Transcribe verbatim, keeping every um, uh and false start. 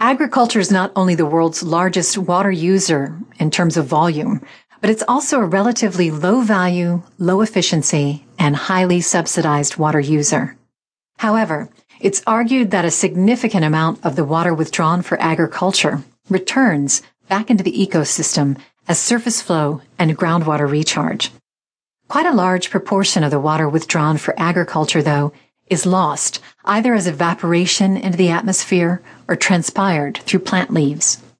Agriculture is not only the world's largest water user in terms of volume, but it's also a relatively low value, low efficiency, and highly subsidized water user. However, it's argued that a significant amount of the water withdrawn for agriculture returns back into the ecosystem as surface flow and groundwater recharge. Quite a large proportion of the water withdrawn for agriculture, though, is lost either as evaporation into the atmosphere or transpired through plant leaves.